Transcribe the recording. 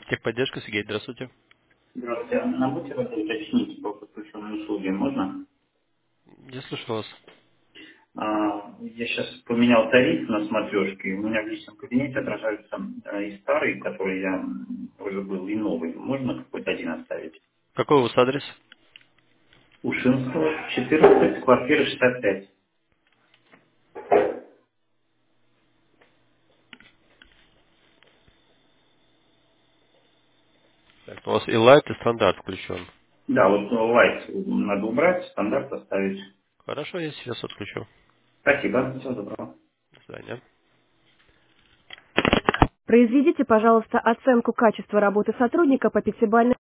Техподдержка, Сергей, здравствуйте. Здравствуйте. На бутеры уточнить по подключенной услуге можно? Я слышу вас. Я сейчас поменял тариф на смотрешке. У меня в личном кабинете отражаются и старый, который я уже был, и новый. Можно какой-то один оставить? Какой у вас адрес? Ушинского, 14, квартира 65. Так, у вас и лайт, и стандарт включен. Да, вот лайт надо убрать, стандарт оставить. Хорошо, я сейчас отключу. Спасибо, всего доброго. До свидания. Произведите, пожалуйста, оценку качества работы сотрудника по пятибалльной